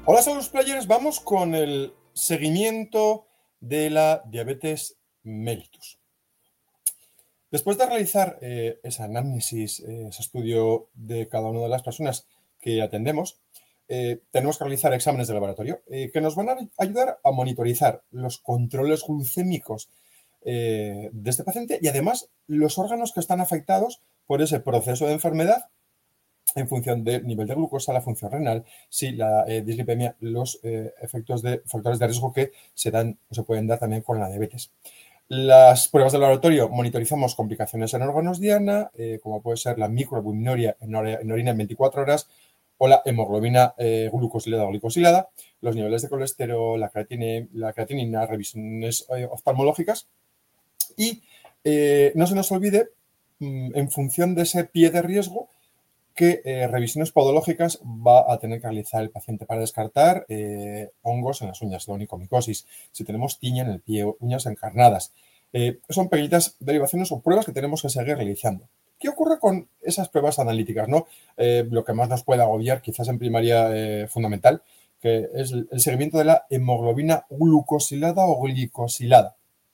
Hola, Salud Players. Vamos con el seguimiento de la diabetes mellitus. Después de realizar ese análisis, ese estudio de cada una de las personas que atendemos, tenemos que realizar exámenes de laboratorio que nos van a ayudar a monitorizar los controles glucémicos de este paciente y además los órganos que están afectados por ese proceso de enfermedad en función del nivel de glucosa, la función renal, si la dislipemia, los efectos de factores de riesgo que se dan o se pueden dar también con la diabetes. Las pruebas de laboratorio monitorizamos complicaciones en órganos diana, como puede ser la microalbuminuria en orina en 24 horas o la hemoglobina glucosilada o glicosilada, los niveles de colesterol, la creatinina, revisiones oftalmológicas y no se nos olvide, en función de ese pie de riesgo, qué revisiones podológicas va a tener que realizar el paciente para descartar hongos en las uñas, la onicomicosis, si tenemos tiña en el pie, uñas encarnadas. Son pequeñitas derivaciones o pruebas que tenemos que seguir realizando. ¿Qué ocurre con esas pruebas analíticas, no? Lo que más nos puede agobiar, quizás en primaria fundamental, que es el seguimiento de la hemoglobina glucosilada o glicosilada.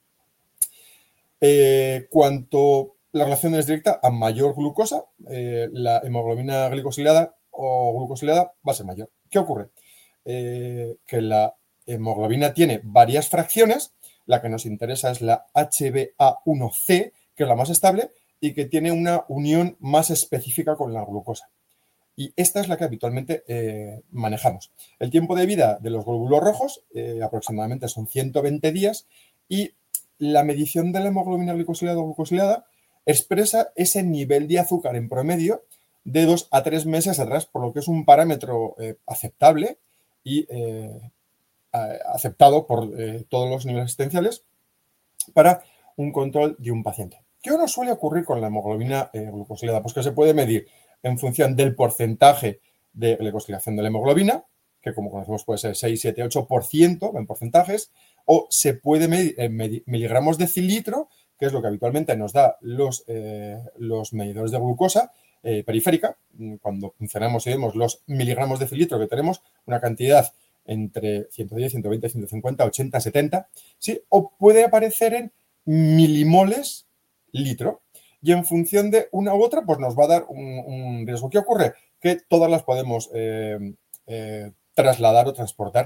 Cuanto la relación es directa, a mayor glucosa, la hemoglobina glicosilada o glucosilada va a ser mayor. ¿Qué ocurre? Que la hemoglobina tiene varias fracciones, la que nos interesa es la HbA1c, que es la más estable y que tiene una unión más específica con la glucosa. Y esta es la que habitualmente manejamos. El tiempo de vida de los glóbulos rojos aproximadamente son 120 días y la medición de la hemoglobina glicosilada o glucosilada expresa ese nivel de azúcar en promedio de 2 a 3 meses atrás, por lo que es un parámetro aceptable y aceptado por todos los niveles asistenciales para un control de un paciente. ¿Qué nos suele ocurrir con la hemoglobina glucosilada? Pues que se puede medir en función del porcentaje de glicosilación de la hemoglobina, que como conocemos puede ser 6, 7, 8% en porcentajes, o se puede medir en miligramos de decilitro, que es lo que habitualmente nos da los medidores de glucosa periférica. Cuando funcionamos y vemos los miligramos de decilitro que tenemos, una cantidad entre 110, 120, 150, 80, 70, ¿sí? O puede aparecer en milimoles litro. Y en función de una u otra, pues nos va a dar un riesgo. ¿Qué ocurre? Que todas las podemos trasladar o transportar.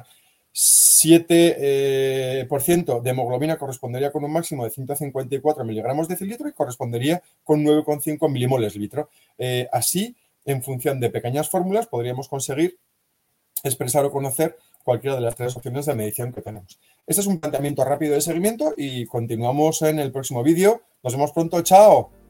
7% de hemoglobina correspondería con un máximo de 154 miligramos de decilitro y correspondería con 9,5 milimoles litro. Así, en función de pequeñas fórmulas, podríamos conseguir expresar o conocer cualquiera de las tres opciones de medición que tenemos. Este es un planteamiento rápido de seguimiento y continuamos en el próximo vídeo. Nos vemos pronto. ¡Chao!